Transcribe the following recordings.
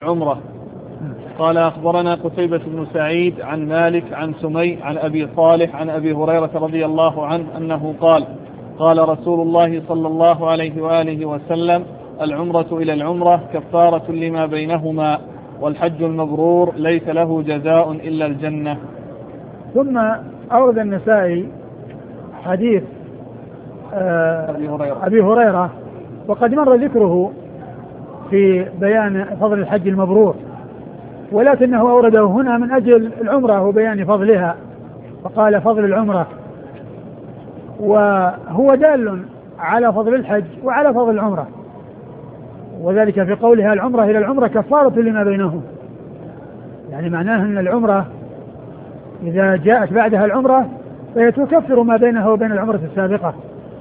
عمرة. قال أخبرنا قتيبة بن سعيد عن مالك عن سمي عن أبي صالح عن أبي هريرة رضي الله عنه أنه قال قال رسول الله صلى الله عليه وآله وسلم: العمرة إلى العمرة كفارة لما بينهما، والحج المبرور ليس له جزاء إلا الجنة. ثم أورد النسائي حديث أبي هريرة وقد مر ذكره في بيان فضل الحج المبرور، ولكنه أورده هنا من أجل العمرة وبيان فضلها، فقال فضل العمرة، وهو دال على فضل الحج وعلى فضل العمرة، وذلك في قولها العمرة إلى العمرة كفارة لما بينهم، يعني معناه أن العمرة إذا جاءت بعدها العمرة فهي تكفر ما بينها وبين العمرة السابقة،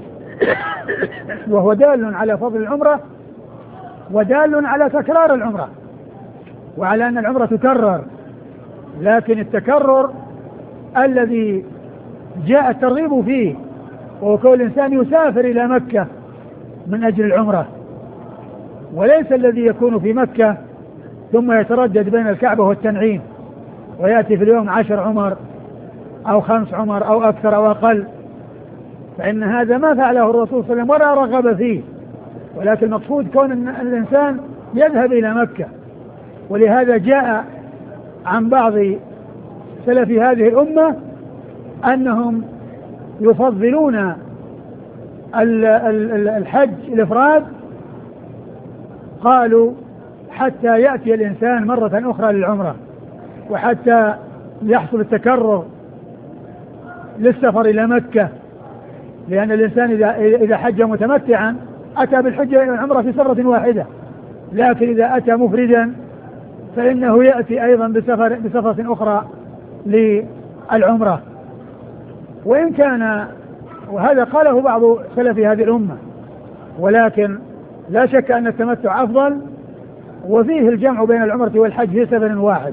وهو دال على فضل العمرة ودال على تكرار العمرة، وعلى أن العمرة تكرر، لكن التكرر الذي جاء الترغيب فيه وهو كون الإنسان يسافر إلى مكة من أجل العمرة، وليس الذي يكون في مكة ثم يتردد بين الكعبة والتنعيم ويأتي في اليوم 10 عمر أو 5 عمر أو أكثر أو أقل، فإن هذا ما فعله الرسول صلى الله عليه وسلم ولا رغب فيه، ولكن المقصود كون أن الإنسان يذهب إلى مكة. ولهذا جاء عن بعض سلف هذه الأمة أنهم يفضلون الحج الإفراد، قالوا حتى يأتي الإنسان مرة أخرى للعمرة، وحتى يحصل التكرر للسفر إلى مكة، لأن الإنسان إذا حج متمتعا أتى بالحج والعمرة في سفرة واحدة، لكن إذا أتى مفردا فإنه يأتي أيضا بسفرة أخرى للعمرة. وإن كان، وهذا قاله بعض سلف هذه الأمة، ولكن لا شك أن التمتع أفضل، وفيه الجمع بين العمرة والحج في سفر واحد،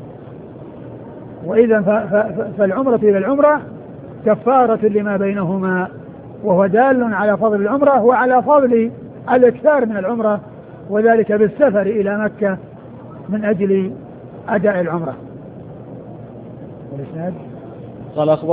وإذا فالعمرة إلى العمرة كفارة لما بينهما، وهو دال على فضل العمرة وعلى فضل الإكثار من العمرة، وذلك بالسفر إلى مكة من أجل أداء العمرة. قال